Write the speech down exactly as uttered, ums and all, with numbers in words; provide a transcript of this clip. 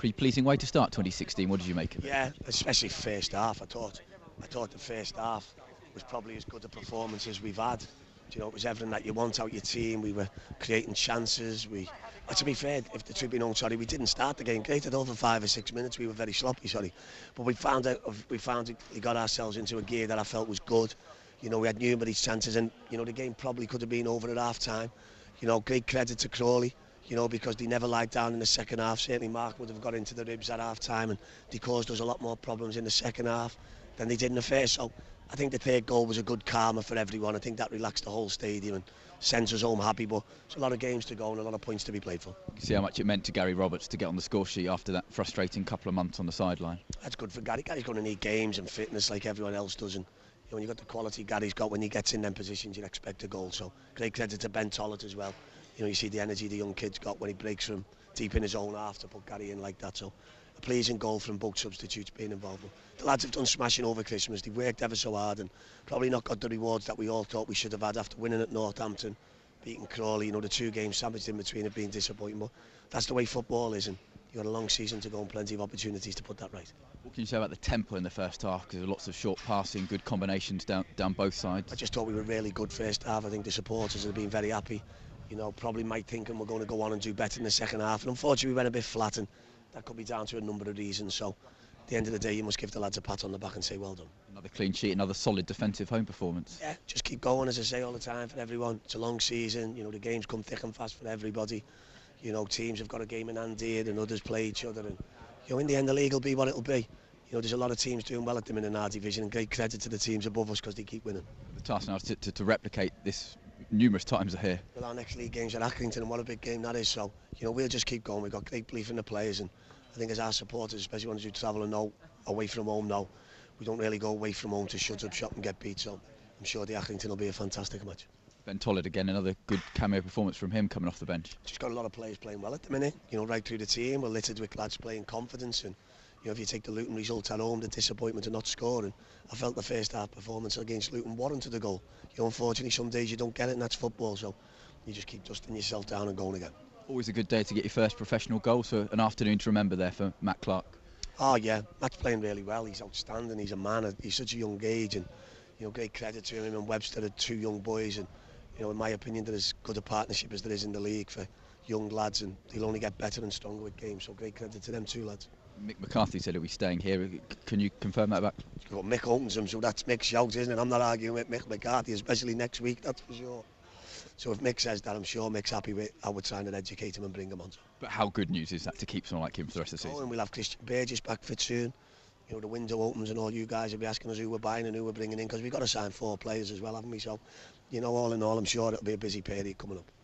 pretty pleasing way to start twenty sixteen. What did you make of it? Yeah, especially first half. I thought, I thought the first half was probably as good a performance as we've had. You know, it was everything that you want out your team. We were creating chances. We, uh, to be fair, if the truth be known, sorry, we didn't start the game great. At over five or six minutes, we were very sloppy, sorry. But we found out, we found it, we got ourselves into a gear that I felt was good. You know, we had numerous chances, and you know, the game probably could have been over at half time. You know, great credit to Crawley. You know, because they never lied down in the second half. Certainly Mark would have got into the ribs at half time, and they caused us a lot more problems in the second half than they did in the first. So I think the third goal was a good karma for everyone. I think that relaxed the whole stadium and sends us home happy. But it's a lot of games to go and a lot of points to be played for. You see how much it meant to Gary Roberts to get on the score sheet after that frustrating couple of months on the sideline. That's good for Gary. Gary's going to need games and fitness like everyone else does. And you know, when you've got the quality Gary's got, when he gets in them positions, you'd expect a goal. So great credit to Ben Tollett as well. You know, you see the energy the young kid's got when he breaks from deep in his own half to put Gary in like that. So a pleasing goal from both substitutes being involved. The lads have done smashing over Christmas. They've worked ever so hard and probably not got the rewards that we all thought we should have had after winning at Northampton, beating Crawley. You know, the two games sandwiched in between have been disappointing, but that's the way football is, and you've got a long season to go and plenty of opportunities to put that right. What can you say about the tempo in the first half? Because there were lots of short passing, good combinations down down both sides. I just thought we were really good first half. I think the supporters have been very happy. You know, probably might think we're going to go on and do better in the second half. And unfortunately, we went a bit flat, and that could be down to a number of reasons. So, at the end of the day, you must give the lads a pat on the back and say, well done. Another clean sheet, another solid defensive home performance. Yeah, just keep going, as I say all the time, for everyone. It's a long season. You know, the games come thick and fast for everybody. You know, teams have got a game in hand here, and others play each other. And, you know, in the end, the league will be what it'll be. You know, there's a lot of teams doing well at them in our division, and great credit to the teams above us because they keep winning. The task now is to, to, to replicate this numerous times here. Well, our next league game's at Accrington, and what a big game that is. So, you know, we'll just keep going. We've got great belief in the players, and I think as our supporters, especially ones who travel and know away from home now, we don't really go away from home to shut up shop and get beat. So I'm sure the Accrington will be a fantastic match. Ben Tollett again, another good cameo performance from him coming off the bench. Just got a lot of players playing well at the minute. You know, right through the team, we're littered with lads playing confidence, and you know, if you take the Luton result at home, the disappointment of not scoring, I felt the first half performance against Luton warranted a goal. You know, unfortunately, some days you don't get it, and that's football. So you just keep dusting yourself down and going again. Always a good day to get your first professional goal, so an afternoon to remember there for Matt Clark. Oh yeah, Matt's playing really well. He's outstanding. He's a man. He's such a young age, and you know, great credit to him and Webster are two young boys, and you know, in my opinion, there is as good a partnership as there is in the league for young lads, and they'll only get better and stronger with games. So great credit to them two lads. Mick McCarthy said he'll be staying here. Can you confirm that back? Well, Mick opens them, so that's Mick's shout, isn't it? I'm not arguing with Mick McCarthy, especially next week, that's for sure. So if Mick says that, I'm sure Mick's happy with how we're trying to educate him and bring him on. But how good news is that to keep someone like him for the rest of the season? Oh, and we'll have Christian Burgess back fit soon. You know, the window opens and all you guys will be asking us who we're buying and who we're bringing in, because we've got to sign four players as well, haven't we? So, you know, all in all, I'm sure it'll be a busy period coming up.